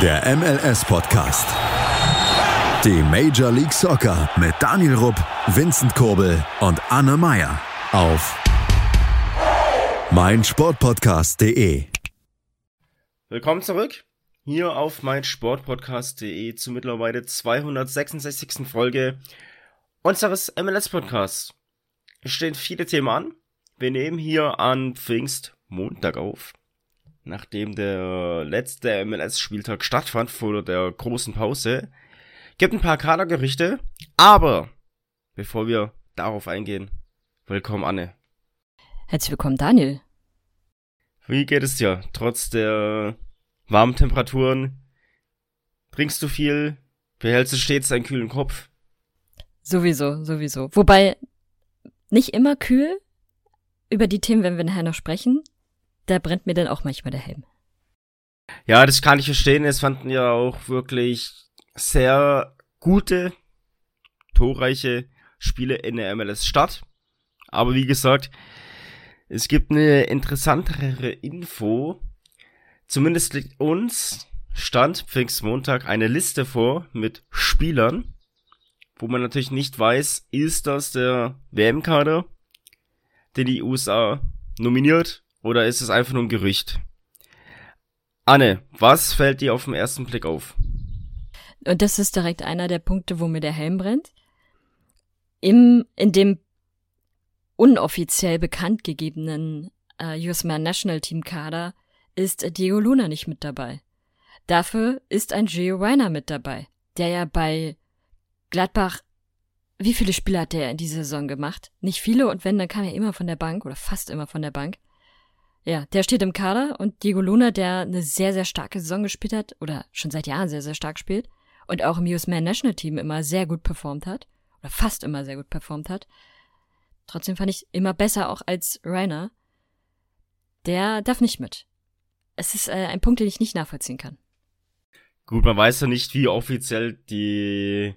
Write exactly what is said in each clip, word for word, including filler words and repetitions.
Der M L S-Podcast. Die Major League Soccer mit Daniel Rupp, Vincent Kurbel und Anne Meyer auf meinsportpodcast punkt de. Willkommen zurück hier auf meinsportpodcast punkt de zur mittlerweile zweihundertsechsundsechzigsten Folge unseres M L S-Podcasts. Es stehen viele Themen an. Wir nehmen hier an Pfingstmontag auf, nachdem der letzte M L S-Spieltag stattfand vor der großen Pause. Gibt ein paar Kadergerüchte, aber bevor wir darauf eingehen, willkommen Anne. Herzlich willkommen Daniel. Wie geht es dir trotz der warmen Temperaturen? Trinkst du viel? Behältst du stets einen kühlen Kopf? Sowieso, sowieso. Wobei, nicht immer kühl. Über die Themen werden wir nachher noch sprechen. Da brennt mir dann auch manchmal der Helm. Ja, das kann ich verstehen. Es fanden ja auch wirklich sehr gute, torreiche Spiele in der M L S statt. Aber wie gesagt, es gibt eine interessantere Info. Zumindest liegt uns, Stand Pfingstmontag, eine Liste vor mit Spielern, wo man natürlich nicht weiß, ist das der W M-Kader, den die U S A nominiert, oder ist es einfach nur ein Gerücht? Anne, was fällt dir auf den ersten Blick auf? Und das ist direkt einer der Punkte, wo mir der Helm brennt. Im, in dem unoffiziell bekannt gegebenen äh, U S Man National Team Kader ist Diego Luna nicht mit dabei. Dafür ist ein Gio Reyna mit dabei, der ja bei Gladbach, wie viele Spiele hat der in dieser Saison gemacht? Nicht viele, und wenn, dann kam er immer von der Bank oder fast immer von der Bank. Ja, der steht im Kader, und Diego Luna, der eine sehr, sehr starke Saison gespielt hat oder schon seit Jahren sehr, sehr stark spielt und auch im U S Man National Team immer sehr gut performt hat oder fast immer sehr gut performt hat. Trotzdem fand ich immer besser auch als Reyna. Der darf nicht mit. Es ist äh, ein Punkt, den ich nicht nachvollziehen kann. Gut, man weiß ja nicht, wie offiziell die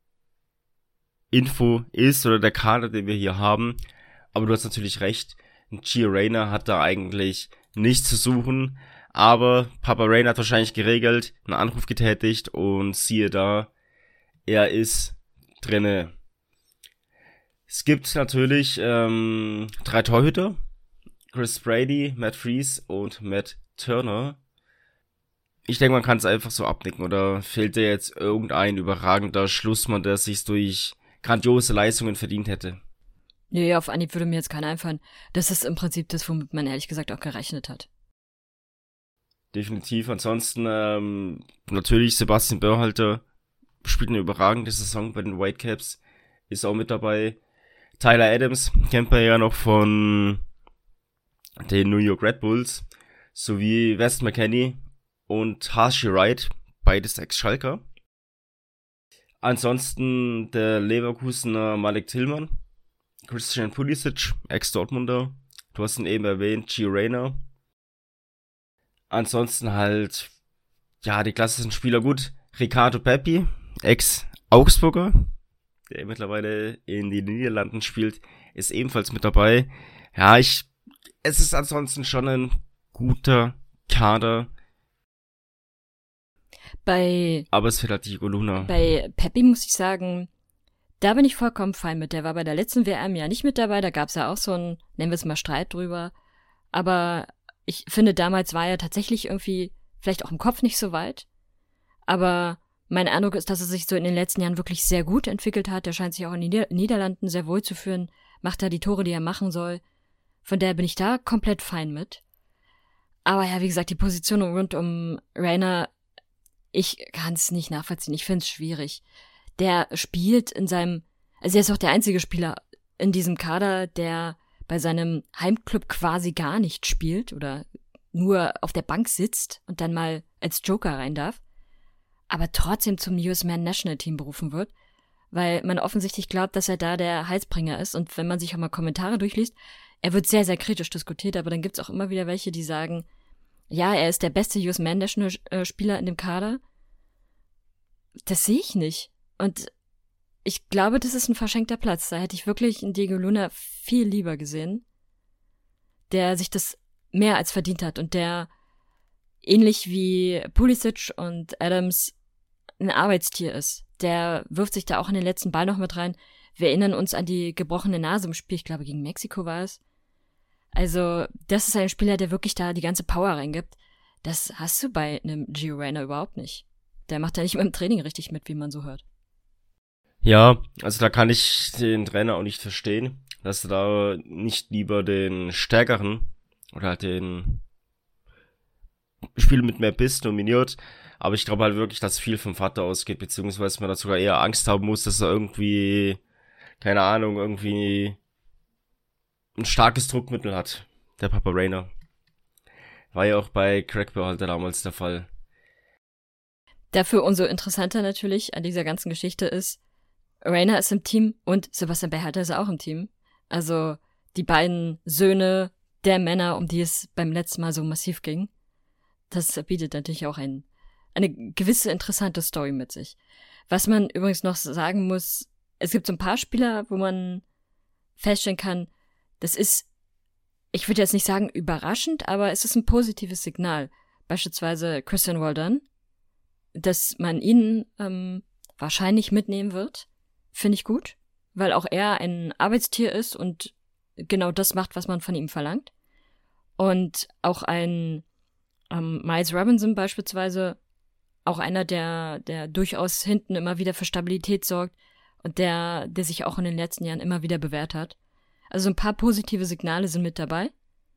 Info ist oder der Kader, den wir hier haben. Aber du hast natürlich recht. Gio Reyna hat da eigentlich nichts zu suchen. Aber Papa Reyna hat wahrscheinlich geregelt, einen Anruf getätigt und siehe da, er ist drinne. Es gibt natürlich ähm, drei Torhüter. Chris Brady, Matt Freese und Matt Turner. Ich denke, man kann es einfach so abnicken. Oder fehlt dir jetzt irgendein überragender Schlussmann, der sich durch grandiose Leistungen verdient hätte? Nee, auf Anhieb würde mir jetzt keiner einfallen. Das ist im Prinzip das, womit man ehrlich gesagt auch gerechnet hat. Definitiv. Ansonsten ähm, natürlich Sebastian Berhalter spielt eine überragende Saison bei den Whitecaps. Ist auch mit dabei. Tyler Adams kennt man ja noch von den New York Red Bulls. Sowie Wes McKennie und Harshy Wright, beides Ex-Schalker. Ansonsten der Leverkusener Malik Tillman, Christian Pulisic, Ex-Dortmunder. Du hast ihn eben erwähnt, Gio Reyna. Ansonsten halt, ja, die klassischen Spieler gut. Ricardo Pepi, Ex-Augsburger, der mittlerweile in den Niederlanden spielt, ist ebenfalls mit dabei. Ja, ich, es ist ansonsten schon ein guter Kader. Bei, aber es fehlt halt Diego Luna. Bei Pepi muss ich sagen, da bin ich vollkommen fein mit. Der war bei der letzten W M ja nicht mit dabei, da gab's ja auch so einen, nennen wir es mal, Streit drüber. Aber ich finde, damals war er tatsächlich irgendwie, vielleicht auch im Kopf nicht so weit. Aber mein Eindruck ist, dass er sich so in den letzten Jahren wirklich sehr gut entwickelt hat. Er scheint sich auch in den Nieder- Niederlanden sehr wohl zu führen, macht da die Tore, die er machen soll. Von daher bin ich da komplett fein mit. Aber ja, wie gesagt, die Position rund um Reyna, ich kann es nicht nachvollziehen. Ich finde es schwierig. Der spielt in seinem, also er ist auch der einzige Spieler in diesem Kader, der bei seinem Heimclub quasi gar nicht spielt oder nur auf der Bank sitzt und dann mal als Joker rein darf, aber trotzdem zum U S Man National Team berufen wird, weil man offensichtlich glaubt, dass er da der Heilsbringer ist. Und wenn man sich auch mal Kommentare durchliest, er wird sehr, sehr kritisch diskutiert, aber dann gibt's auch immer wieder welche, die sagen, ja, er ist der beste U S Man National Spieler in dem Kader. Das sehe ich nicht. Und ich glaube, das ist ein verschenkter Platz. Da hätte ich wirklich einen Diego Luna viel lieber gesehen, der sich das mehr als verdient hat und der ähnlich wie Pulisic und Adams ein Arbeitstier ist. Der wirft sich da auch in den letzten Ball noch mit rein. Wir erinnern uns an die gebrochene Nase im Spiel, ich glaube gegen Mexiko war es. Also das ist ein Spieler, der wirklich da die ganze Power reingibt. Das hast du bei einem Gio Reyna überhaupt nicht. Der macht ja nicht mehr im Training richtig mit, wie man so hört. Ja, also da kann ich den Trainer auch nicht verstehen, dass er da nicht lieber den stärkeren oder halt den Spieler mit mehr Biss nominiert. Aber ich glaube halt wirklich, dass viel vom Vater ausgeht, beziehungsweise man da sogar eher Angst haben muss, dass er irgendwie, keine Ahnung, irgendwie ein starkes Druckmittel hat, der Papa Reyna. War ja auch bei Craig Berhalter damals der Fall. Dafür umso interessanter natürlich an dieser ganzen Geschichte ist, Reyna ist im Team und Sebastian Berhalter ist auch im Team. Also die beiden Söhne der Männer, um die es beim letzten Mal so massiv ging. Das bietet natürlich auch ein, eine gewisse interessante Story mit sich. Was man übrigens noch sagen muss, es gibt so ein paar Spieler, wo man feststellen kann, das ist, ich würde jetzt nicht sagen überraschend, aber es ist ein positives Signal. Beispielsweise Christian Roldan, dass man ihn ähm, wahrscheinlich mitnehmen wird, finde ich gut, weil auch er ein Arbeitstier ist und genau das macht, was man von ihm verlangt. Und auch ein ähm, Miles Robinson beispielsweise, auch einer, der der durchaus hinten immer wieder für Stabilität sorgt und der der sich auch in den letzten Jahren immer wieder bewährt hat. Also ein paar positive Signale sind mit dabei.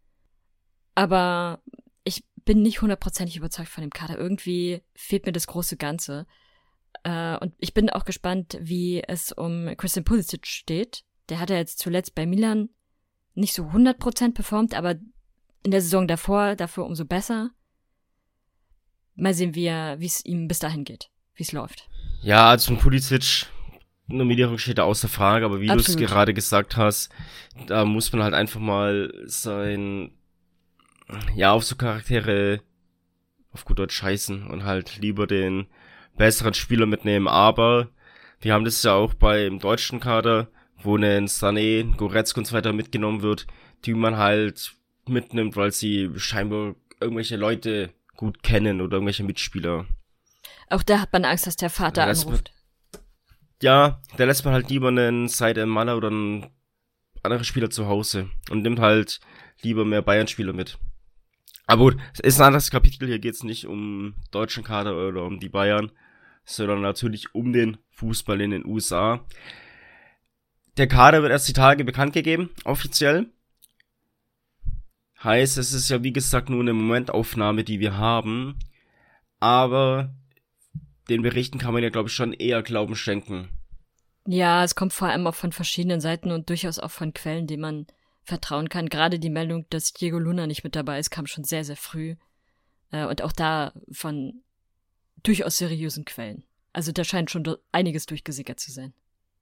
Aber ich bin nicht hundertprozentig überzeugt von dem Kader. Irgendwie fehlt mir das große Ganze. Äh, und ich bin auch gespannt, wie es um Christian Pulisic steht. Der hat ja jetzt zuletzt bei Milan nicht so hundert Prozent performt, aber in der Saison davor dafür umso besser. Mal sehen, wie es ihm bis dahin geht, wie es läuft. Ja, also Pulisic, Nominierung steht da außer Frage, aber wie du es gerade gesagt hast, da muss man halt einfach mal sein, ja, auf so Charaktere auf gut Deutsch scheißen und halt lieber den besseren Spieler mitnehmen. Aber wir haben das ja auch beim deutschen Kader, wo ein Sané, Goretzka und so weiter mitgenommen wird, die man halt mitnimmt, weil sie scheinbar irgendwelche Leute gut kennen oder irgendwelche Mitspieler. Auch da hat man Angst, dass der Vater da anruft. Man, ja, da lässt man halt lieber einen Said El-Mana oder einen anderen Spieler zu Hause und nimmt halt lieber mehr Bayern-Spieler mit. Aber gut, es ist ein anderes Kapitel, hier geht's nicht um deutschen Kader oder um die Bayern, sondern natürlich um den Fußball in den U S A. Der Kader wird erst die Tage bekannt gegeben, offiziell. Heißt, es ist ja wie gesagt nur eine Momentaufnahme, die wir haben. Aber den Berichten kann man ja, glaube ich, schon eher Glauben schenken. Ja, es kommt vor allem auch von verschiedenen Seiten und durchaus auch von Quellen, denen man vertrauen kann. Gerade die Meldung, dass Diego Luna nicht mit dabei ist, kam schon sehr, sehr früh. Und auch da von durchaus seriösen Quellen. Also da scheint schon einiges durchgesickert zu sein.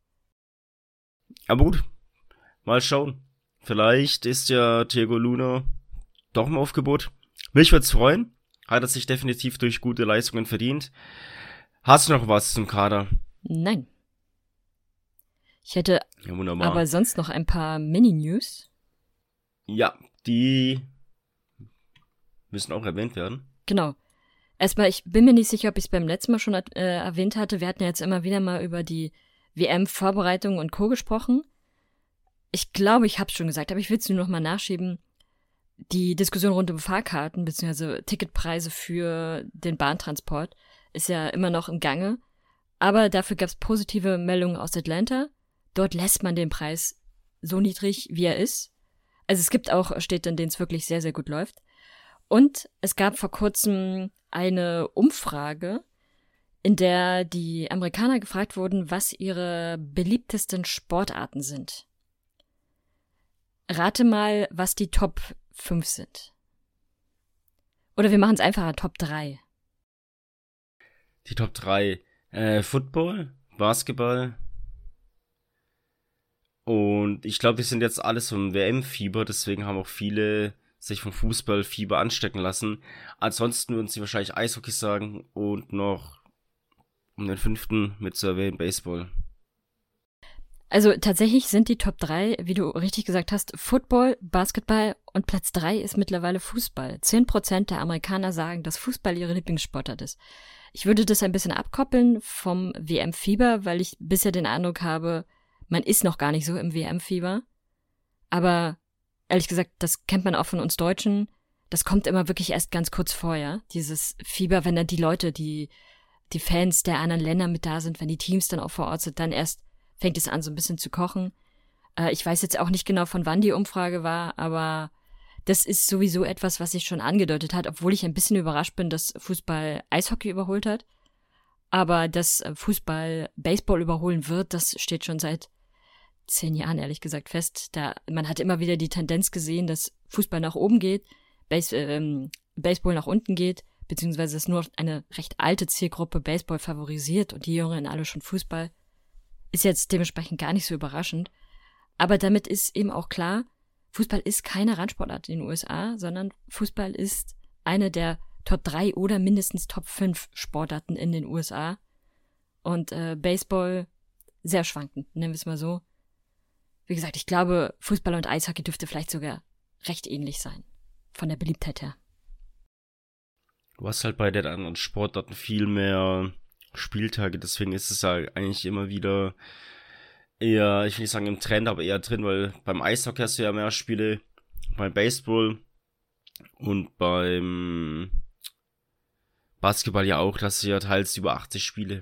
Aber gut, mal schauen. Vielleicht ist ja Diego Luna doch im Aufgebot. Mich würde es freuen. Hat er sich definitiv durch gute Leistungen verdient. Hast du noch was zum Kader? Nein. Ich hätte ja, wunderbar. aber sonst noch ein paar Mini-News. Ja, die müssen auch erwähnt werden. Genau. Erstmal, ich bin mir nicht sicher, ob ich es beim letzten Mal schon äh, erwähnt hatte. Wir hatten ja jetzt immer wieder mal über die W M-Vorbereitung und Co. gesprochen. Ich glaube, ich habe es schon gesagt, aber ich will es nur noch mal nachschieben. Die Diskussion rund um Fahrkarten bzw. Ticketpreise für den Bahntransport ist ja immer noch im Gange. Aber dafür gab es positive Meldungen aus Atlanta. Dort lässt man den Preis so niedrig, wie er ist. Also es gibt auch Städte, in denen es wirklich sehr, sehr gut läuft. Und es gab vor kurzem eine Umfrage, in der die Amerikaner gefragt wurden, was ihre beliebtesten Sportarten sind. Rate mal, was die Top fünf sind. Oder wir machen es einfacher, Top drei. Die Top drei. Äh, Football, Basketball. Und ich glaube, die sind jetzt alles so im W M-Fieber, deswegen haben auch viele sich vom Fußballfieber anstecken lassen. Ansonsten würden sie wahrscheinlich Eishockey sagen und noch um den fünften mit zu erwähnen Baseball. Also tatsächlich sind die Top drei, wie du richtig gesagt hast, Football, Basketball und Platz drei ist mittlerweile Fußball. Zehn Prozent der Amerikaner sagen, dass Fußball ihre Lieblingssportart ist. Ich würde das ein bisschen abkoppeln vom W M-Fieber, weil ich bisher den Eindruck habe, man ist noch gar nicht so im W M-Fieber. Aber ehrlich gesagt, das kennt man auch von uns Deutschen. Das kommt immer wirklich erst ganz kurz vorher, dieses Fieber, wenn dann die Leute, die, die Fans der anderen Länder mit da sind, wenn die Teams dann auch vor Ort sind, dann erst fängt es an, so ein bisschen zu kochen. Äh, ich weiß jetzt auch nicht genau, von wann die Umfrage war, aber das ist sowieso etwas, was sich schon angedeutet hat, obwohl ich ein bisschen überrascht bin, dass Fußball Eishockey überholt hat. Aber dass Fußball Baseball überholen wird, das steht schon seit zehn Jahren, ehrlich gesagt, fest. Da, man hat immer wieder die Tendenz gesehen, dass Fußball nach oben geht, Base, ähm, Baseball nach unten geht, beziehungsweise dass nur eine recht alte Zielgruppe Baseball favorisiert und die Jüngeren alle schon Fußball. Ist jetzt dementsprechend gar nicht so überraschend. Aber damit ist eben auch klar, Fußball ist keine Randsportart in den U S A, sondern Fußball ist eine der Top drei oder mindestens Top fünf Sportarten in den U S A. Und äh, Baseball sehr schwankend, nennen wir es mal so. Wie gesagt, ich glaube, Fußball und Eishockey dürfte vielleicht sogar recht ähnlich sein. Von der Beliebtheit her. Du hast halt bei den anderen Sportarten viel mehr Spieltage, deswegen ist es ja eigentlich immer wieder eher, ich will nicht sagen im Trend, aber eher drin, weil beim Eishockey hast du ja mehr Spiele, beim Baseball und beim Basketball ja auch, das sind ja teils über achtzig Spiele.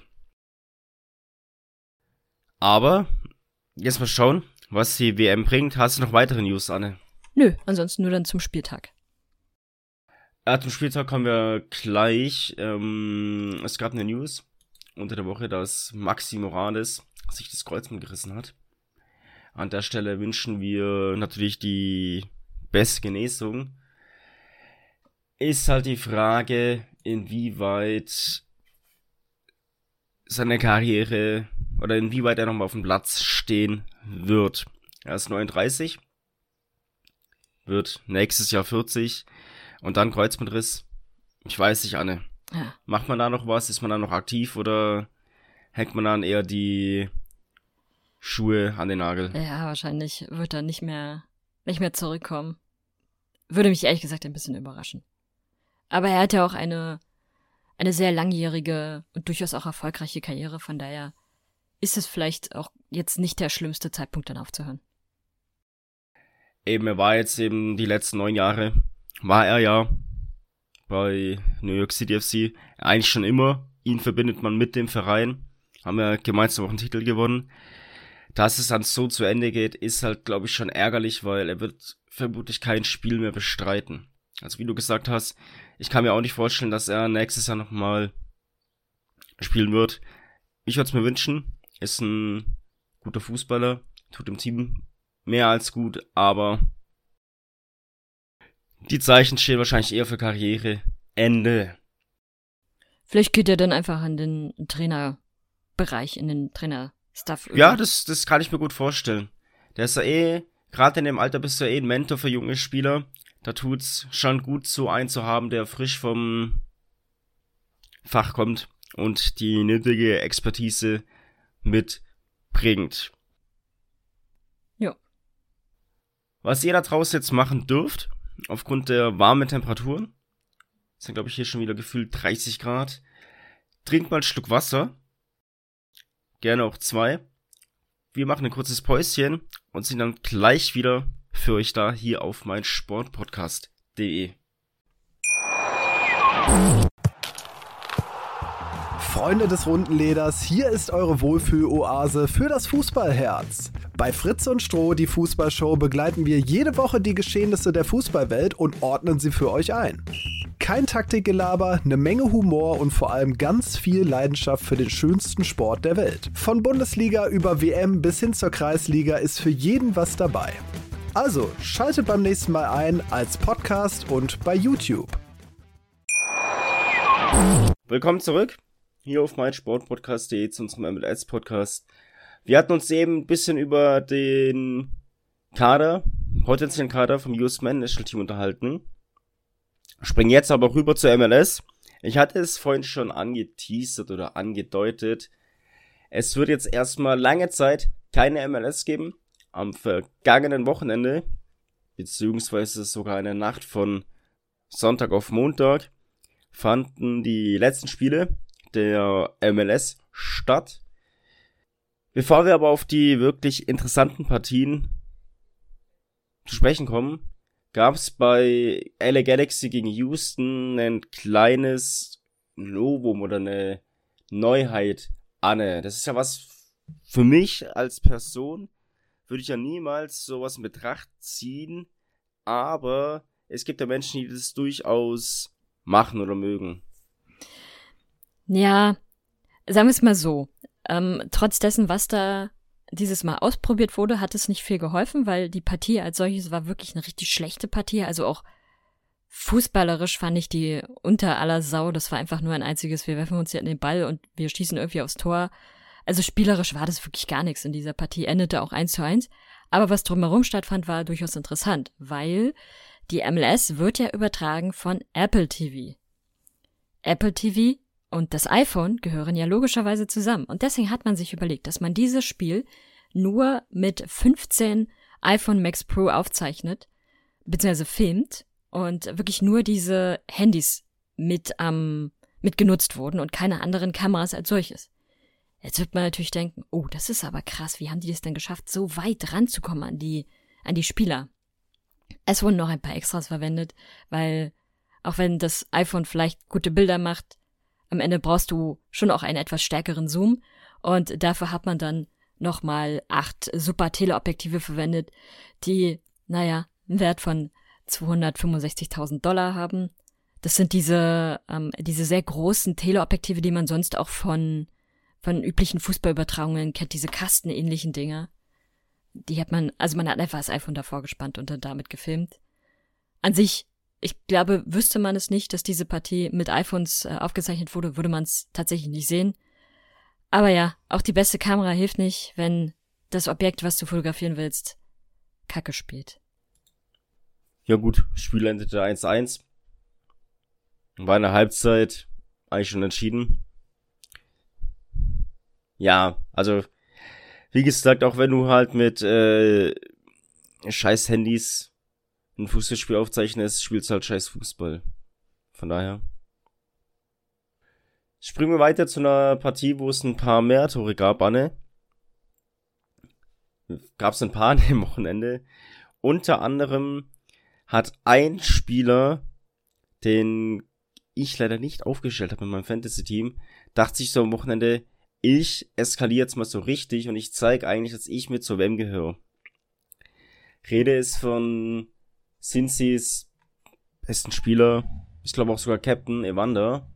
Aber, jetzt mal schauen, was die W M bringt. Hast du noch weitere News, Anne? Nö, ansonsten nur dann zum Spieltag. Ja, zum Spieltag kommen wir gleich. Ähm, es gab eine News unter der Woche, dass Maxi Morales sich das Kreuzband gerissen hat. An der Stelle wünschen wir natürlich die beste Genesung. Ist halt die Frage, inwieweit seine Karriere oder inwieweit er nochmal auf dem Platz stehen wird. Er ist neununddreißig, wird nächstes Jahr vierzig und dann Kreuzbandriss. Ich weiß nicht, Anne. Ja. Macht man da noch was? Ist man da noch aktiv oder hängt man dann eher die Schuhe an den Nagel? Ja, wahrscheinlich wird er nicht mehr, nicht mehr zurückkommen. Würde mich ehrlich gesagt ein bisschen überraschen. Aber er hat ja auch eine, eine sehr langjährige und durchaus auch erfolgreiche Karriere, von daher ist es vielleicht auch jetzt nicht der schlimmste Zeitpunkt, dann aufzuhören. Eben, er war jetzt eben die letzten neun Jahre, war er ja bei New York City F C, eigentlich schon immer. Ihn verbindet man mit dem Verein, haben ja gemeinsam auch einen Titel gewonnen. Dass es dann so zu Ende geht, ist halt, glaube ich, schon ärgerlich, weil er wird vermutlich kein Spiel mehr bestreiten. Also wie du gesagt hast, ich kann mir auch nicht vorstellen, dass er nächstes Jahr nochmal spielen wird. Ich würde es mir wünschen, ist ein guter Fußballer, tut dem Team mehr als gut, aber die Zeichen stehen wahrscheinlich eher für Karriereende. Vielleicht geht er dann einfach in den Trainerbereich, in den Trainerstuff. Ja, das, das kann ich mir gut vorstellen. Der ist ja eh, gerade in dem Alter bist du ja eh ein Mentor für junge Spieler. Da tut's schon gut, so einen zu haben, der frisch vom Fach kommt und die nötige Expertise mitbringt. Ja. Was ihr da draußen jetzt machen dürft, aufgrund der warmen Temperaturen, sind glaube ich hier schon wieder gefühlt dreißig Grad, trinkt mal ein Schluck Wasser, gerne auch zwei. Wir machen ein kurzes Päuschen und sind dann gleich wieder für euch da hier auf mein Sportpodcast punkt de. Freunde des runden Leders, hier ist eure Wohlfühloase für das Fußballherz. Bei Fritz und Stroh, die Fußballshow, begleiten wir jede Woche die Geschehnisse der Fußballwelt und ordnen sie für euch ein. Kein Taktikgelaber, eine Menge Humor und vor allem ganz viel Leidenschaft für den schönsten Sport der Welt. Von Bundesliga über W M bis hin zur Kreisliga ist für jeden was dabei. Also, schaltet beim nächsten Mal ein als Podcast und bei YouTube. Willkommen zurück hier auf mein Sportpodcast punkt de zu unserem M L S-Podcast. Wir hatten uns eben ein bisschen über den Kader, potenziellen Kader vom U S Men National Team unterhalten. Springen jetzt aber rüber zur M L S. Ich hatte es vorhin schon angeteasert oder angedeutet. Es wird jetzt erstmal lange Zeit keine M L S geben. Am vergangenen Wochenende, beziehungsweise sogar in der Nacht von Sonntag auf Montag, fanden die letzten Spiele der M L S statt. Bevor wir aber auf die wirklich interessanten Partien zu sprechen kommen, gab es bei L A Galaxy gegen Houston ein kleines Novum oder eine Neuheit. Anne, das ist ja was für mich als Person, würde ich ja niemals sowas in Betracht ziehen, aber es gibt ja Menschen, die das durchaus machen oder mögen. Ja, sagen wir es mal so, ähm, trotz dessen, was da dieses Mal ausprobiert wurde, hat es nicht viel geholfen, weil die Partie als solches war wirklich eine richtig schlechte Partie, also auch fußballerisch fand ich die unter aller Sau, das war einfach nur ein einziges, wir werfen uns hier in den Ball und wir schießen irgendwie aufs Tor. Also spielerisch war das wirklich gar nichts in dieser Partie, endete auch eins zu eins. Aber was drumherum stattfand, war durchaus interessant, weil die M L S wird ja übertragen von Apple T V. Apple T V und das iPhone gehören ja logischerweise zusammen. Und deswegen hat man sich überlegt, dass man dieses Spiel nur mit fünfzehn iPhone Max Pro aufzeichnet, beziehungsweise filmt und wirklich nur diese Handys mit, ähm, mit genutzt wurden und keine anderen Kameras als solches. Jetzt wird man natürlich denken, oh, das ist aber krass, wie haben die es denn geschafft, so weit ranzukommen an die, an die Spieler? Es wurden noch ein paar Extras verwendet, weil auch wenn das iPhone vielleicht gute Bilder macht, am Ende brauchst du schon auch einen etwas stärkeren Zoom und dafür hat man dann nochmal acht super Teleobjektive verwendet, die, naja, einen Wert von zweihundertfünfundsechzigtausend Dollar haben. Das sind diese, ähm, diese sehr großen Teleobjektive, die man sonst auch von von üblichen Fußballübertragungen kennt, diese kastenähnlichen Dinger. Die hat man, also man hat einfach das iPhone davor gespannt und dann damit gefilmt. An sich, ich glaube, wüsste man es nicht, dass diese Partie mit iPhones äh, aufgezeichnet wurde, würde man es tatsächlich nicht sehen. Aber ja, auch die beste Kamera hilft nicht, wenn das Objekt, was du fotografieren willst, Kacke spielt. Ja gut, Spiel endete eins zu eins. War in der Halbzeit eigentlich schon entschieden. Ja, also, wie gesagt, auch wenn du halt mit äh, scheiß Handys ein Fußballspiel aufzeichnest, spielst du halt scheiß Fußball. Von daher. Springen wir weiter zu einer Partie, wo es ein paar mehr Tore gab, Anne. Gab es ein paar an dem Wochenende. Unter anderem hat ein Spieler, den ich leider nicht aufgestellt habe in meinem Fantasy-Team, dachte sich so am Wochenende, ich eskaliere jetzt mal so richtig und ich zeige eigentlich, dass ich mit zur W M gehöre. Rede ist von Cincy's besten Spieler, ich glaube auch sogar Captain Evander.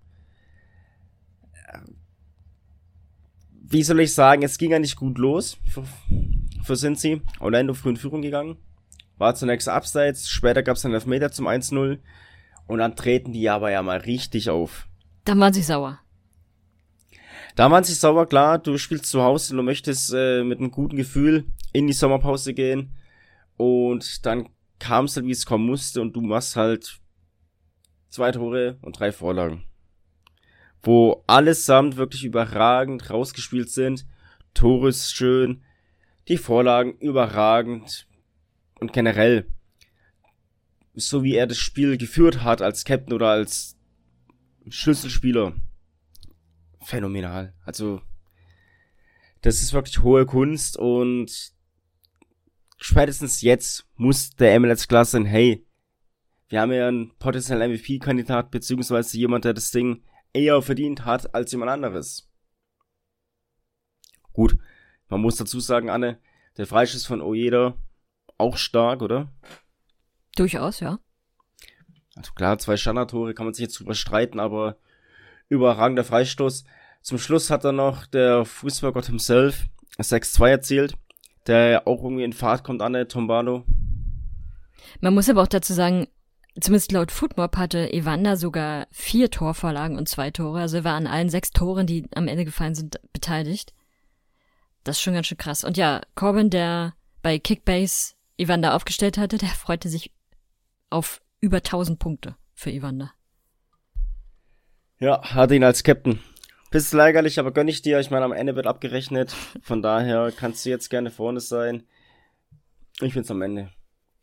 Wie soll ich sagen, es ging ja nicht gut los für, für Cincy. Orlando früh in Führung gegangen, war zunächst abseits, später gab es einen Elfmeter zum eins zu null und dann treten die aber ja mal richtig auf. Dann waren sie sauer. Da waren sie sauer, klar, du spielst zu Hause und du möchtest äh, mit einem guten Gefühl in die Sommerpause gehen und dann kam es halt, wie es kommen musste und du machst halt zwei Tore und drei Vorlagen, wo allesamt wirklich überragend rausgespielt sind. Tore ist schön, die Vorlagen überragend und generell, so wie er das Spiel geführt hat als Captain oder als Schlüsselspieler, phänomenal. Also, das ist wirklich hohe Kunst und spätestens jetzt muss der M L S klar sein, hey, wir haben ja einen potenziellen M V P-Kandidat, beziehungsweise jemand, der das Ding eher verdient hat als jemand anderes. Gut, man muss dazu sagen, Anne, der Freischuss von Ojeda auch stark, oder? Durchaus, ja. Also klar, zwei Standardtore, kann man sich jetzt drüber streiten, aber überragender Freistoß. Zum Schluss hat dann noch der Fußballgott himself sechs zu zwei erzielt, der auch irgendwie in Fahrt kommt, Anne Tombado. Man muss aber auch dazu sagen, zumindest laut Footmob hatte Evander sogar vier Torvorlagen und zwei Tore. Also er war an allen sechs Toren, die am Ende gefallen sind, beteiligt. Das ist schon ganz schön krass. Und ja, Corbin, der bei Kickbase Evander aufgestellt hatte, der freute sich auf über tausend Punkte für Evander. Ja, hatte ihn als Captain. Bisschen ärgerlich, aber gönn ich dir. Ich meine, am Ende wird abgerechnet. Von daher kannst du jetzt gerne vorne sein. Ich bin's am Ende.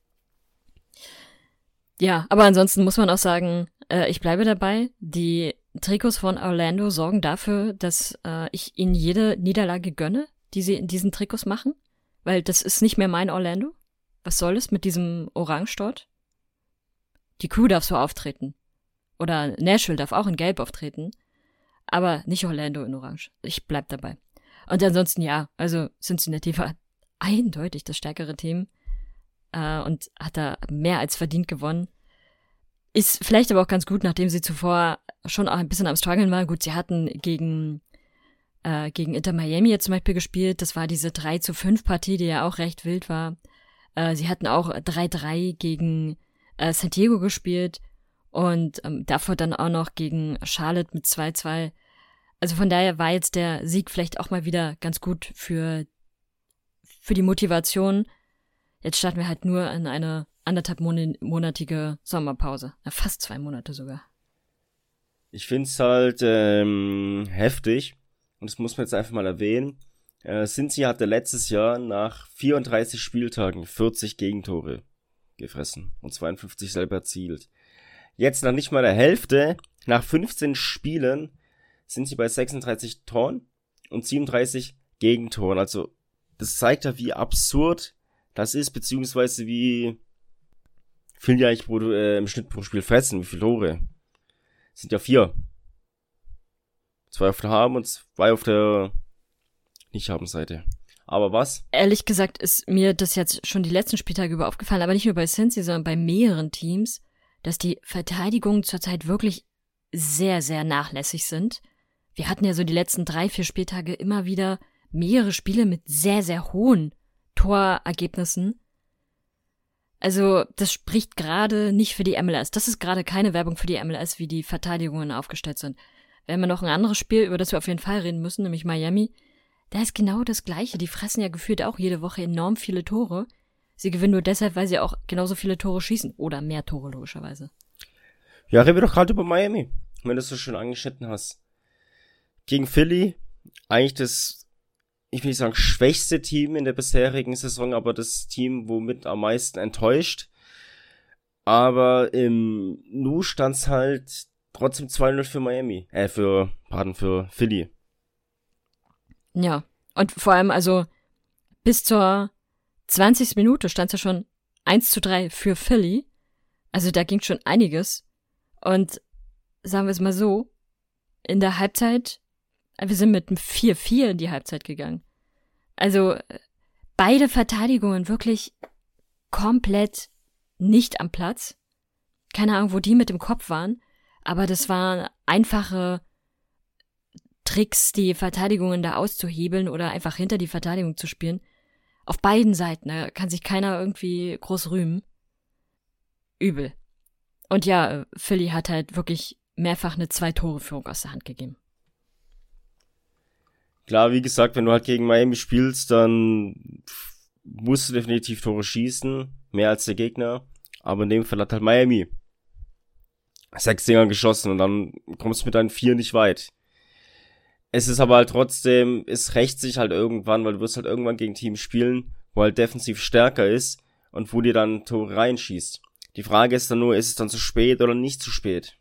Ja, aber ansonsten muss man auch sagen, äh, ich bleibe dabei. Die Trikots von Orlando sorgen dafür, dass äh, ich ihnen jede Niederlage gönne, die sie in diesen Trikots machen. Weil das ist nicht mehr mein Orlando. Was soll es mit diesem Orange dort? Die Crew darf so auftreten. Oder Nashville darf auch in Gelb auftreten. Aber nicht Orlando in Orange. Ich bleib dabei. Und ansonsten ja, also Cincinnati war eindeutig das stärkere Team äh, und hat da mehr als verdient gewonnen. Ist vielleicht aber auch ganz gut, nachdem sie zuvor schon auch ein bisschen am Struggeln waren. Gut, sie hatten gegen äh, gegen Inter Miami jetzt zum Beispiel gespielt. Das war diese drei zu fünf Partie, die ja auch recht wild war. Äh, sie hatten auch drei drei gegen äh, San Diego gespielt. Und ähm, davor dann auch noch gegen Charlotte mit zwei zwei. Also von daher war jetzt der Sieg vielleicht auch mal wieder ganz gut für, für die Motivation. Jetzt starten wir halt nur in eine anderthalb monatige Sommerpause. Ja, fast zwei Monate sogar. Ich find's halt ähm, heftig. Und das muss man jetzt einfach mal erwähnen. Äh, Cincy hatte letztes Jahr nach vierunddreißig Spieltagen vierzig Gegentore gefressen. Und zweiundfünfzig selber erzielt. Jetzt nach nicht mal der Hälfte, nach fünfzehn Spielen, sind sie bei sechsunddreißig Toren und siebenunddreißig Gegentoren. Also das zeigt ja, wie absurd das ist, beziehungsweise wie viel die eigentlich pro, äh, im Schnitt pro Spiel fressen, wie viele Tore. Das sind ja vier. Zwei auf der Haben und zwei auf der Nicht-Haben-Seite. Aber was? Ehrlich gesagt ist mir das jetzt schon die letzten Spieltage über aufgefallen, aber nicht nur bei Cincy, sondern bei mehreren Teams, dass die Verteidigungen zurzeit wirklich sehr, sehr nachlässig sind. Wir hatten ja so die letzten drei, vier Spieltage immer wieder mehrere Spiele mit sehr, sehr hohen Torergebnissen. Also das spricht gerade nicht für die M L S. Das ist gerade keine Werbung für die M L S, wie die Verteidigungen aufgestellt sind. Wir haben ja noch ein anderes Spiel, über das wir auf jeden Fall reden müssen, nämlich Miami. Da ist genau das Gleiche. Die fressen ja gefühlt auch jede Woche enorm viele Tore. Sie gewinnen nur deshalb, weil sie auch genauso viele Tore schießen. Oder mehr Tore, logischerweise. Ja, reden wir doch gerade über Miami, wenn du es so schön angeschnitten hast. Gegen Philly, eigentlich das, ich will nicht sagen, schwächste Team in der bisherigen Saison, aber das Team, womit am meisten enttäuscht. Aber im Nu stand's halt trotzdem zwei null für Miami. Äh, für, pardon, für Philly. Ja, und vor allem, also, bis zur zwanzigsten Minute stand es ja schon eins zu drei für Philly. Also da ging schon einiges. Und sagen wir es mal so, in der Halbzeit, wir sind mit einem vier vier in die Halbzeit gegangen. Also beide Verteidigungen wirklich komplett nicht am Platz. Keine Ahnung, wo die mit dem Kopf waren. Aber das waren einfache Tricks, die Verteidigungen da auszuhebeln oder einfach hinter die Verteidigung zu spielen. Auf beiden Seiten, da kann sich keiner irgendwie groß rühmen. Übel. Und ja, Philly hat halt wirklich mehrfach eine Zwei-Tore-Führung aus der Hand gegeben. Klar, wie gesagt, wenn du halt gegen Miami spielst, dann musst du definitiv Tore schießen, mehr als der Gegner. Aber in dem Fall hat halt Miami sechs Dinger geschossen und dann kommst du mit deinen vier nicht weit. Es ist aber halt trotzdem, es rächt sich halt irgendwann, weil du wirst halt irgendwann gegen Teams spielen, wo halt defensiv stärker ist und wo dir dann Tore reinschießt. Die Frage ist dann nur, ist es dann zu spät oder nicht zu spät?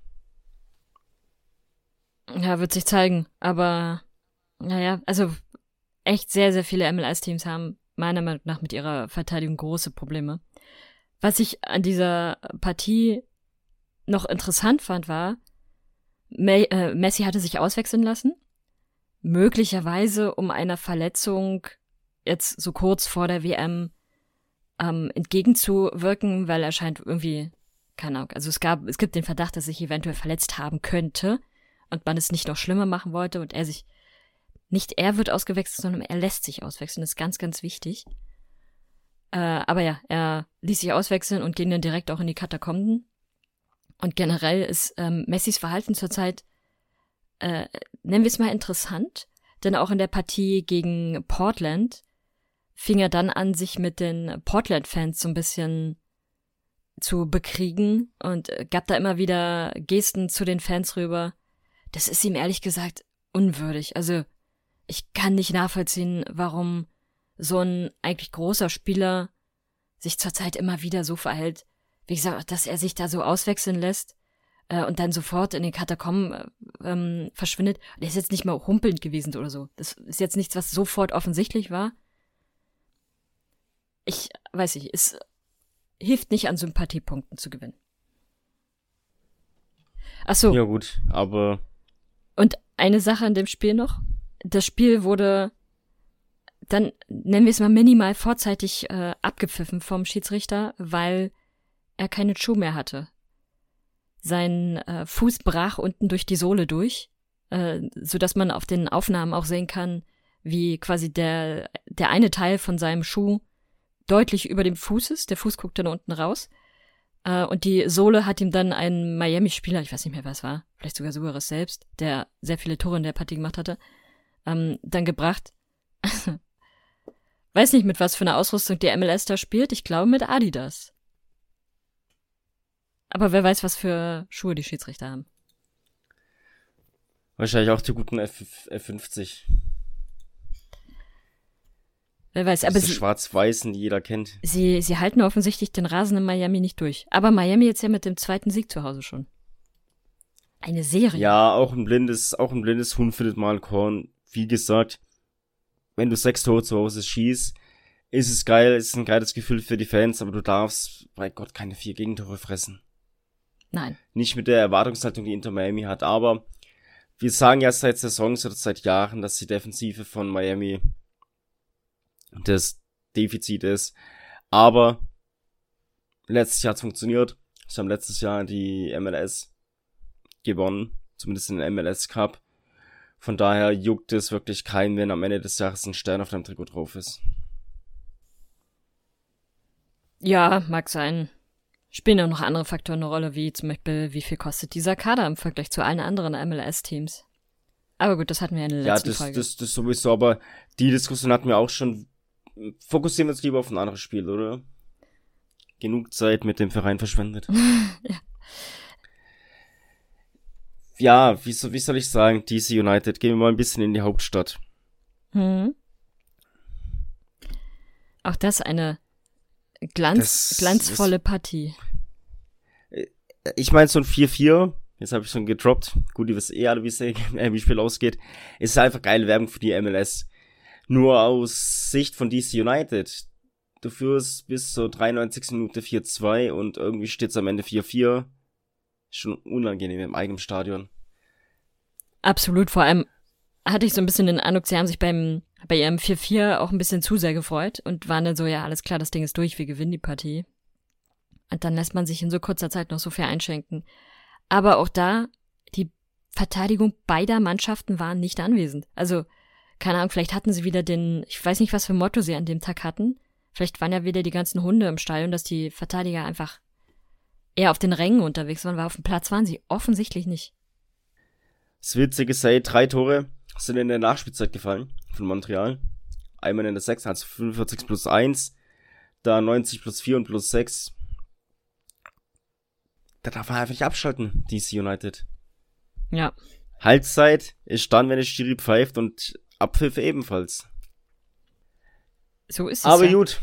Ja, wird sich zeigen. Aber, naja, also echt sehr, sehr viele M L S-Teams haben meiner Meinung nach mit ihrer Verteidigung große Probleme. Was ich an dieser Partie noch interessant fand, war, Me- äh, Messi hatte sich auswechseln lassen. Möglicherweise um einer Verletzung jetzt so kurz vor der W M ähm, entgegenzuwirken, weil er scheint irgendwie, keine Ahnung, also es gab, es gibt den Verdacht, dass sich eventuell verletzt haben könnte und man es nicht noch schlimmer machen wollte und er sich, nicht er wird ausgewechselt, sondern er lässt sich auswechseln, das ist ganz, ganz wichtig. Äh, aber ja, er ließ sich auswechseln und ging dann direkt auch in die Katakomben. Und generell ist ähm, Messis Verhalten zurzeit Äh, nennen wir es mal interessant, denn auch in der Partie gegen Portland fing er dann an, sich mit den Portland-Fans so ein bisschen zu bekriegen und gab da immer wieder Gesten zu den Fans rüber. Das ist ihm ehrlich gesagt unwürdig. Also ich kann nicht nachvollziehen, warum so ein eigentlich großer Spieler sich zurzeit immer wieder so verhält. Wie gesagt, dass er sich da so auswechseln lässt äh, und dann sofort in den Katakomben äh, ähm, verschwindet. Der ist jetzt nicht mal humpelnd gewesen oder so. Das ist jetzt nichts, was sofort offensichtlich war. Ich weiß nicht, es hilft nicht an Sympathiepunkten zu gewinnen. Ach so. Ja gut, aber... Und eine Sache in dem Spiel noch. Das Spiel wurde dann, nennen wir es mal minimal, vorzeitig äh, abgepfiffen vom Schiedsrichter, weil er keine Schuhe mehr hatte. Sein äh, Fuß brach unten durch die Sohle durch, äh, sodass man auf den Aufnahmen auch sehen kann, wie quasi der, der eine Teil von seinem Schuh deutlich über dem Fuß ist. Der Fuß guckt dann unten raus. Uh, und die Sohle hat ihm dann ein Miami-Spieler, ich weiß nicht mehr, wer es war, vielleicht sogar Suarez selbst, der sehr viele Tore in der Partie gemacht hatte, um, dann gebracht. Weiß nicht, mit was für einer Ausrüstung der M L S da spielt. Ich glaube mit Adidas. Aber wer weiß, was für Schuhe die Schiedsrichter haben. Wahrscheinlich auch die guten F fünfzig. Wer weiß, aber sie, Schwarz-Weißen, die jeder kennt. Sie, sie halten offensichtlich den Rasen in Miami nicht durch. Aber Miami jetzt ja mit dem zweiten Sieg zu Hause schon. Eine Serie. Ja, auch ein blindes, auch ein blindes Huhn findet mal ein Korn. Wie gesagt, wenn du sechs Tore zu Hause schießt, ist es geil, ist ein geiles Gefühl für die Fans, aber du darfst, bei Gott, keine vier Gegentore fressen. Nein. Nicht mit der Erwartungshaltung, die Inter Miami hat, aber wir sagen ja seit Saisons oder seit Jahren, dass die Defensive von Miami das Defizit ist. Aber letztes Jahr hat es funktioniert. Sie haben letztes Jahr die M L S gewonnen, zumindest in den M L S Cup. Von daher juckt es wirklich keinen, wenn am Ende des Jahres ein Stern auf deinem Trikot drauf ist. Ja, mag sein. Spielen auch noch andere Faktoren eine Rolle, wie zum Beispiel, wie viel kostet dieser Kader im Vergleich zu allen anderen M L S-Teams. Aber gut, das hatten wir in der letzten ja, das, Folge. Ja, das, das sowieso, aber die Diskussion hatten wir auch schon. Fokussieren wir uns lieber auf ein anderes Spiel, oder? Genug Zeit mit dem Verein verschwendet. ja. Ja, wie, so, wie soll ich sagen, D C United, gehen wir mal ein bisschen in die Hauptstadt. Hm. Auch das eine Glanz, das, glanzvolle das, Partie. Ich meine, so ein vier vier, jetzt habe ich schon gedroppt, gut, ihr wisst eh alle, wie das Spiel ausgeht, ist einfach geile Werbung für die M L S. Nur aus Sicht von D C United, du führst bis zur dreiundneunzigsten Minute vier zwei und irgendwie steht's am Ende vier vier. Schon unangenehm im eigenen Stadion. Absolut, vor allem hatte ich so ein bisschen den Eindruck, sie haben sich beim bei ihrem vier vier auch ein bisschen zu sehr gefreut und waren dann so, ja, alles klar, das Ding ist durch, wir gewinnen die Partie. Und dann lässt man sich in so kurzer Zeit noch so viel einschenken. Aber auch da, die Verteidigung beider Mannschaften waren nicht anwesend. Also, keine Ahnung, vielleicht hatten sie wieder den, ich weiß nicht, was für ein Motto sie an dem Tag hatten. Vielleicht waren ja wieder die ganzen Hunde im Stadion, dass die Verteidiger einfach eher auf den Rängen unterwegs waren, weil auf dem Platz waren sie offensichtlich nicht. Das Witzige sei, drei Tore sind in der Nachspielzeit gefallen von Montreal. Einmal in der sechs, also fünfundvierzig plus eins, da neunzig plus vier und plus sechs. Da darf man einfach nicht abschalten, D C United. Ja. Halbzeit ist dann, wenn es Schiri pfeift und Abpfiff ebenfalls. So ist es. Aber ja. gut.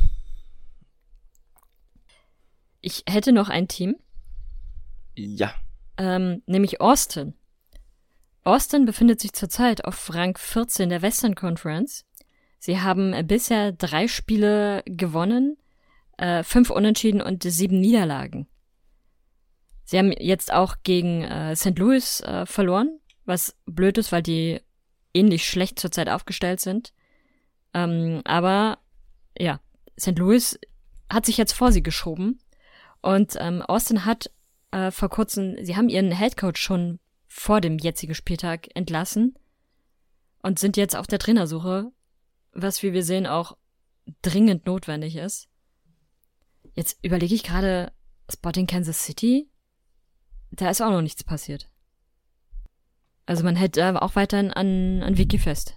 Ich hätte noch ein Team. Ja. Ähm, nämlich Austin. Austin befindet sich zurzeit auf Rang vierzehn der Western Conference. Sie haben bisher drei Spiele gewonnen, äh, fünf Unentschieden und sieben Niederlagen. Sie haben jetzt auch gegen äh, Sankt Louis äh, verloren, was blöd ist, weil die ähnlich schlecht zurzeit aufgestellt sind. Ähm, aber ja, Sankt Louis hat sich jetzt vor sie geschoben. Und ähm, Austin hat äh, vor kurzem, sie haben ihren Headcoach schon vor dem jetzigen Spieltag entlassen und sind jetzt auf der Trainersuche, was, wie wir sehen, auch dringend notwendig ist. Jetzt überlege ich gerade, Sporting Kansas City, da ist auch noch nichts passiert. Also man hält äh, auch weiterhin an, an Vicky fest.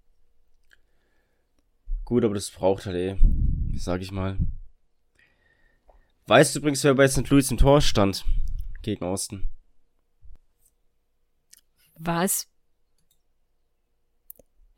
Gut, aber das braucht halt eh, sag ich mal. Weißt du übrigens, wer bei Sankt Louis im Tor stand gegen Austin? War es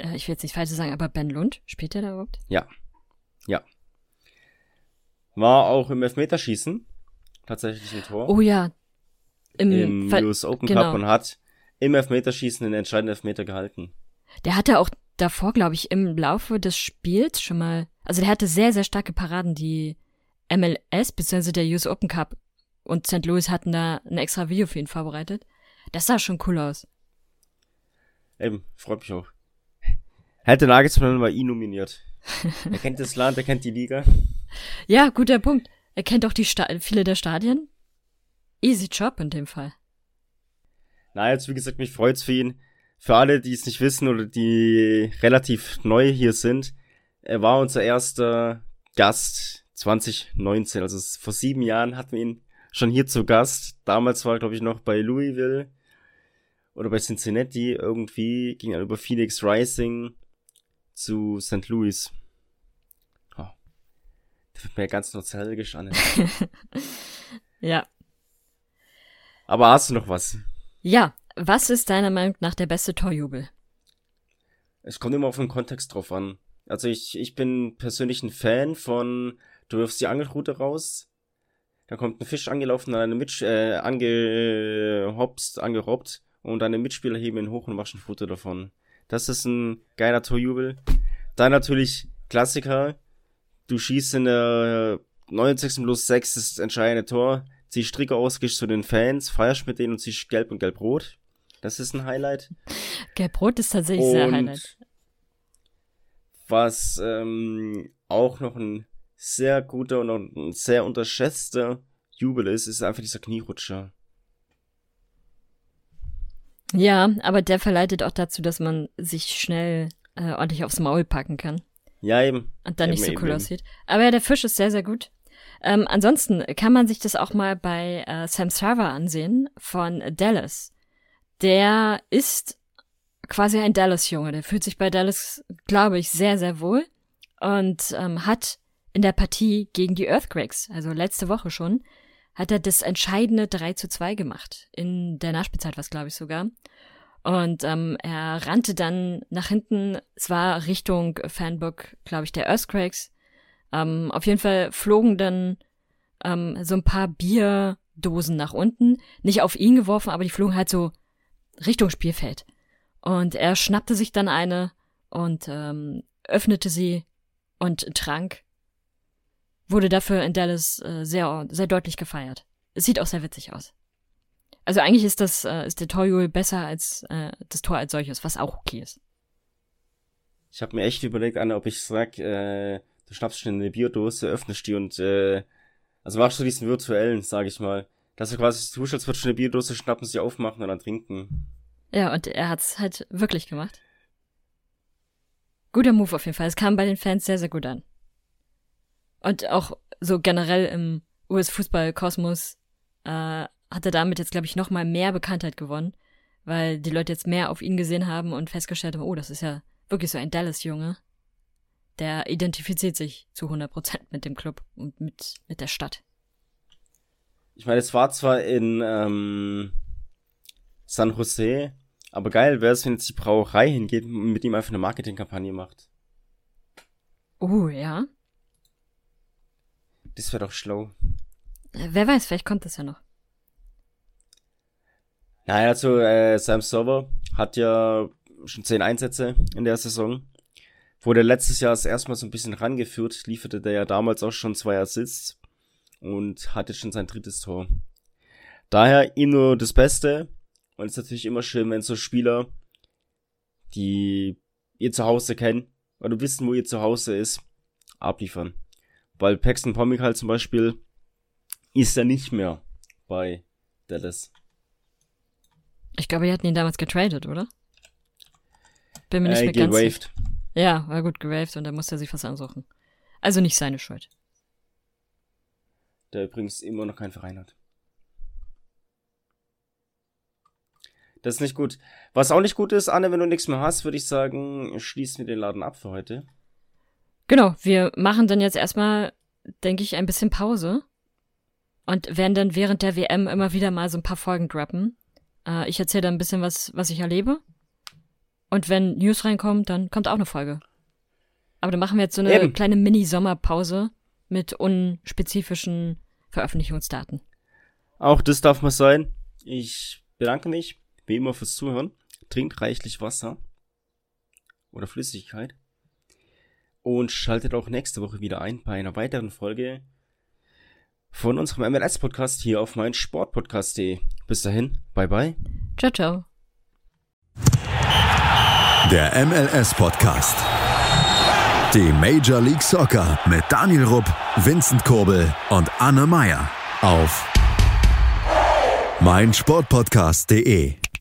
äh, ich will jetzt nicht falsch sagen, aber Ben Lund, spielt der da überhaupt? Ja, ja. War auch im Elfmeterschießen tatsächlich ein Tor. Oh ja. Im, Im Ver- U S Open genau. Cup und hat im Elfmeterschießen den entscheidenden Elfmeter gehalten. Der hatte auch davor, glaube ich, im Laufe des Spiels schon mal, also der hatte sehr, sehr starke Paraden, die M L S bzw. der U S Open Cup und Sankt Louis hatten da ein extra Video für ihn vorbereitet. Das sah schon cool aus. Eben, freut mich auch. Hätte Nagelsmann mal ihn nominiert. Er kennt das Land, er kennt die Liga. Ja, guter Punkt. Er kennt auch die Sta- viele der Stadien. Easy Job in dem Fall. Na, jetzt wie gesagt, mich freut's für ihn. Für alle, die es nicht wissen oder die relativ neu hier sind, er war unser erster Gast zwanzig neunzehn. Also vor sieben Jahren hatten wir ihn schon hier zu Gast. Damals war er, glaube ich, noch bei Louisville oder bei Cincinnati. Irgendwie ging er über Phoenix Rising zu Sankt Louis. Oh, da wird mir ja ganz nostalgisch an. Ja. Aber hast du noch was? Ja, was ist deiner Meinung nach der beste Torjubel? Es kommt immer auf den Kontext drauf an. Also ich, ich bin persönlich ein Fan von, du wirfst die Angelrute raus, da kommt ein Fisch angelaufen, deine Mitsch äh, angehopst, angerobbt und deine Mitspieler heben ihn hoch und machst ein Foto davon. Das ist ein geiler Torjubel. Dann natürlich Klassiker. Du schießt in der neunzigsten plus sechs das entscheidende Tor, ziehst Stricke aus, gehst zu den Fans, feierst mit denen und ziehst gelb und gelb-rot. Das ist ein Highlight. Gelb-rot ist tatsächlich sehr Und Highlight. was ähm, auch noch ein sehr guter und auch ein sehr unterschätzter Jubel ist, ist einfach dieser Knierutscher. Ja, aber der verleitet auch dazu, dass man sich schnell äh, ordentlich aufs Maul packen kann. Ja, eben. Und dann Eben, nicht so eben, cool eben. aussieht. Aber ja, der Fisch ist sehr, sehr gut. Ähm, ansonsten kann man sich das auch mal bei äh, Sam Sarver ansehen von Dallas. Der ist quasi ein Dallas-Junge. Der fühlt sich bei Dallas, glaube ich, sehr, sehr wohl. Und ähm, hat in der Partie gegen die Earthquakes, also letzte Woche schon, hat er das entscheidende drei zu zwei gemacht. In der Nachspielzeit war es, glaube ich, sogar. Und ähm, er rannte dann nach hinten, es war Richtung Fanbook, glaube ich, der Earthquakes. Ähm, auf jeden Fall flogen dann ähm, so ein paar Bierdosen nach unten. Nicht auf ihn geworfen, aber die flogen halt so Richtung Spielfeld. Und er schnappte sich dann eine und ähm, öffnete sie und trank. Wurde dafür in Dallas äh, sehr, sehr deutlich gefeiert. Es sieht auch sehr witzig aus. Also eigentlich ist das äh, ist der Torjubel besser als äh, das Tor als solches, was auch okay ist. Ich habe mir echt überlegt, Anna, ob ich sag, äh, du schnappst schnell eine Bierdose, öffnest die und äh, also machst du diesen virtuellen, sag ich mal. Dass du quasi tust, als würdest du eine Bierdose schnappen, sie aufmachen und dann trinken. Ja, und er hat's halt wirklich gemacht. Guter Move auf jeden Fall. Es kam bei den Fans sehr, sehr gut an. Und auch so generell im U S-Fußball-Kosmos äh, hat er damit jetzt, glaube ich, noch mal mehr Bekanntheit gewonnen, weil die Leute jetzt mehr auf ihn gesehen haben und festgestellt haben, oh, das ist ja wirklich so ein Dallas-Junge. Der identifiziert sich zu hundert Prozent mit dem Club und mit, mit der Stadt. Ich meine, es war zwar in ähm, San Jose, aber geil wäre es, wenn jetzt die Brauerei hingeht und mit ihm einfach eine Marketingkampagne macht. Oh, ja. Das wäre doch schlau. Wer weiß, vielleicht kommt das ja noch. Naja, also äh, Sam Server hat ja schon zehn Einsätze in der Saison. Wurde letztes Jahr das erste Mal so ein bisschen rangeführt, lieferte der ja damals auch schon zwei Assists und hatte schon sein drittes Tor. Daher ihm nur das Beste. Und es ist natürlich immer schön, wenn so Spieler, die ihr Zuhause kennen, oder wissen, wo ihr Zuhause ist, abliefern. Weil Paxton Pomykal zum Beispiel ist ja nicht mehr bei Dallas. Ich glaube, die hatten ihn damals getradet, oder? Bin mir nicht Äh, mehr ganz sicher. gewaved. Ja, war gut gewaved und dann musste er sich was ansuchen. Also nicht seine Schuld. Der übrigens immer noch keinen Verein hat. Das ist nicht gut. Was auch nicht gut ist, Anne, wenn du nichts mehr hast, würde ich sagen, schließen wir den Laden ab für heute. Genau, wir machen dann jetzt erstmal, denke ich, ein bisschen Pause und werden dann während der W M immer wieder mal so ein paar Folgen droppen. Äh, ich erzähle dann ein bisschen was, was ich erlebe Und wenn News reinkommt, dann kommt auch eine Folge. Aber dann machen wir jetzt so eine Eben. kleine Mini-Sommerpause mit unspezifischen Veröffentlichungsdaten. Auch das darf mal sein. Ich bedanke mich, wie immer, fürs Zuhören. Trinkt reichlich Wasser. Oder Flüssigkeit. Und schaltet auch nächste Woche wieder ein bei einer weiteren Folge von unserem M L S-Podcast hier auf meinsportpodcast punkt de. Bis dahin, bye bye. Ciao, ciao. Der M L S-Podcast. Die Major League Soccer mit Daniel Rupp, Vincent Kurbel und Anne Meyer auf meinsportpodcast punkt de.